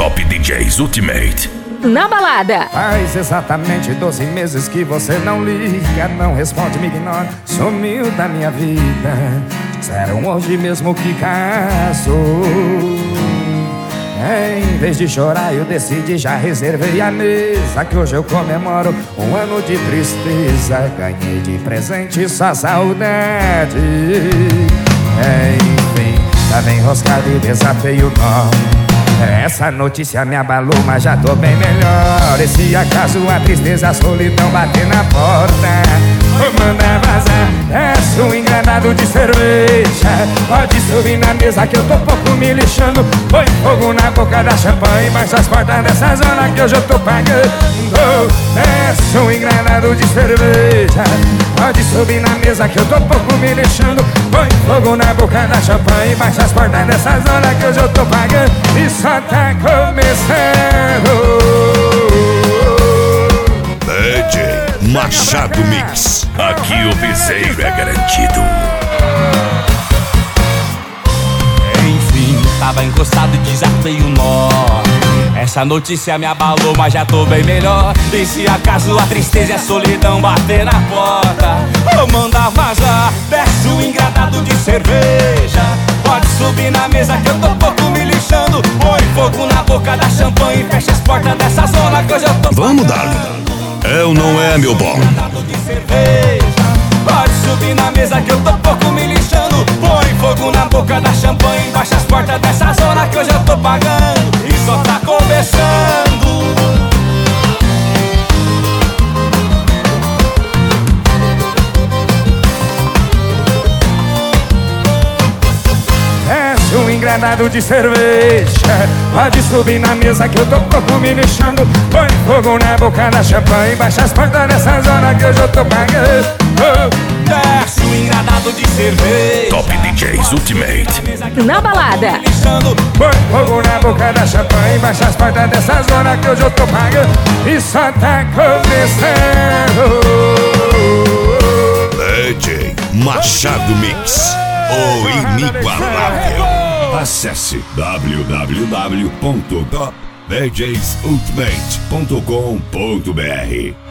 Top DJs Ultimate. Na balada. Faz exatamente 12 meses que você não liga, não responde, me ignora, sumiu da minha vida. Disseram hoje mesmo que casou. Em vez de chorar eu decidi, já reservei a mesa, que hoje eu comemoro um ano de tristeza. Ganhei de presente só saudade. Enfim, tava enroscado e desafei o nó. Essa notícia me abalou, mas já tô bem melhor. E se acaso a tristeza, a solidão bater na porta, vou mandar vazar. Desce um engranado de cerveja, pode subir na mesa que eu tô pouco me lixando. Põe fogo na boca da champanhe, baixa as portas dessa zona que hoje eu tô pagando. Desce um engranado de cerveja, pode subir na mesa que eu tô pouco me lixando. Põe fogo na boca da champanhe, baixa as portas dessa zona que hoje eu tô pagando. E só tá começando. DJ Machado Mix. Aqui o piseiro é garantido. Enfim, tava encostado e desatei o nó. Essa notícia me abalou, mas já tô bem melhor. E se acaso a tristeza e a solidão bater na porta, vou mandar vazar. Desce um engradado de cerveja, pode subir na mesa que eu tô pouco me lixando. Põe fogo na boca da champanhe, fecha as portas dessa zona que hoje eu tô. Vamos dar. É ou não é, meu bom? De cerveja, pode subir na mesa que eu tô pouco me lixando. Põe fogo na boca da champanhe, baixa as portas dessa zona que hoje eu tô pagando. E só tá começando. Um engranado de cerveja, pode subir na mesa que eu tô pouco me lixando. Põe fogo na boca da champanhe, baixa as portas dessa zona que hoje eu tô pagando. Desce um engradado de cerveja, Top DJs Ultimate. Na balada. Põe fogo na boca da champanhe, baixa as portas dessa zona que hoje eu tô pagando. E só tá começando. DJ Machado Mix, o inigualável. Acesse www.topdjsultimate.com.br.